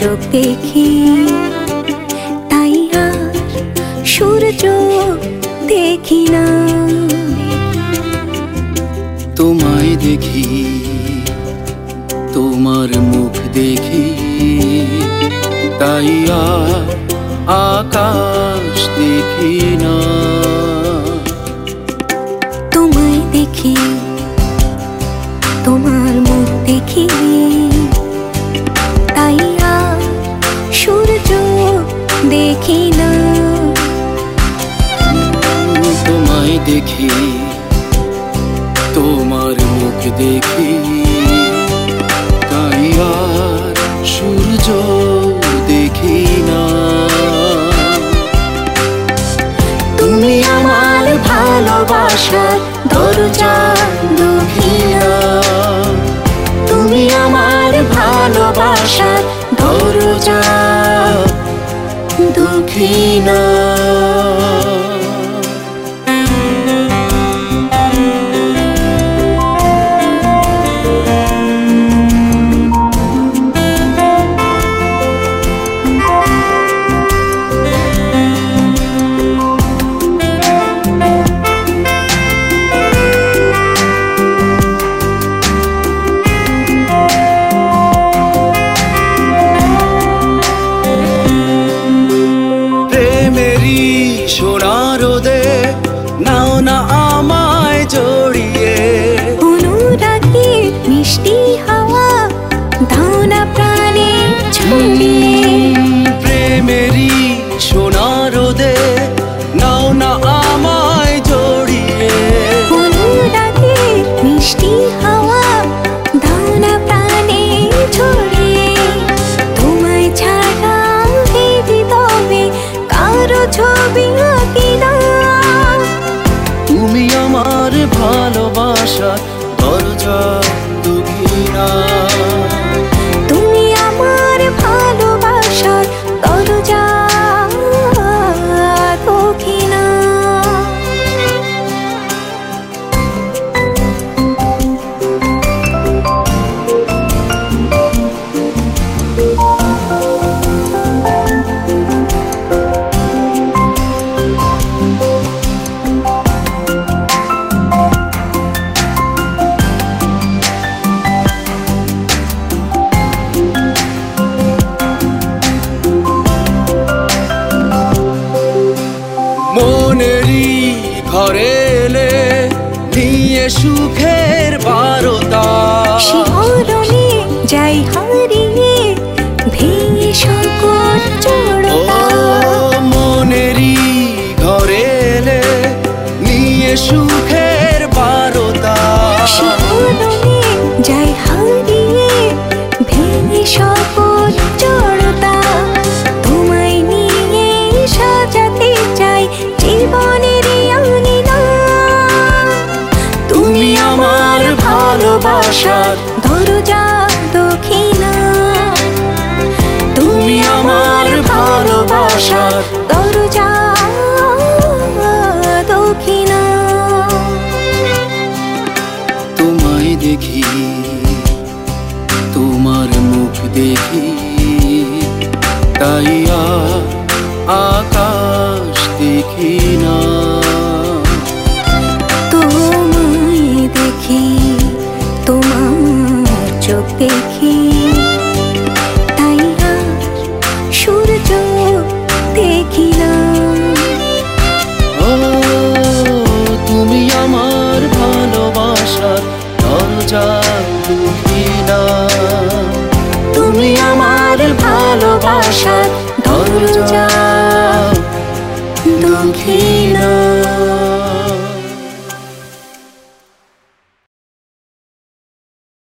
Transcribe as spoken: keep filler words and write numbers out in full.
চোখ দেখি, তাই আর সূর্য দেখি না। তোমায় দেখি, তোমার মুখ দেখি, তাই আর আকাশ দেখি না। তোমায় দেখি, তোমার মুখ দেখি, তাই আর সূর্য দেখি না। তোমায় দেখি, তোমার মুখ দেখি, তাই আর সূর্য দেখি না। তুমি আমার ভালোবাসার দরজা দক্ষিণা, তুমি আমার ভালোবাসার দরজা দক্ষিণা। সোনার রোদে নাও না আমায় জড়িয়ে, অনুরাগে মিষ্টি হাওয়া দাও না প্রাণে ছড়িয়ে। প্রেমেরই সোনার রোদে নাও না আমায় জড়িয়ে, অনুরাগে মিষ্টি হাওয়া দাও না প্রাণে ছড়িয়ে। তোমায় ছাড়া এই হৃদয়ে কারো ছবি আঁকি না। তুমি আমার ভালোবাসার দরজা দক্ষিণা, তুমি আমার ভালোবাসার দরজা দক্ষিণা। মনেরই ঘরে এলে নিয়ে সুখের বারতা, শিহরণে যাই হারিয়ে ভেঙে সকল জড়তা। মনেরই ঘরে এলে নিয়ে সুখের বারতা, শিহরণে যাই হারিয়ে ভেঙে সকল জড়তা। তোমায় নিয়ে সাজাতে চাই জীবনের আঙিনা। তুমি আমার ভালোবাসার দরজা দক্ষিণা, তুমি আমার ভালোবাসার দরজা দক্ষিণা। তোমায় দেখি, তোমার মুখ দেখি, তাই আর আকাশ দেখি না। তোমায় দেখি, তোমার চোখ দেখি, তাই আর সূর্য দেখি না। ও তুমি আমার ভালোবাসার দরজা দক্ষিণা, তুমি আমার ভালোবাসার দরজা দক্ষিণা।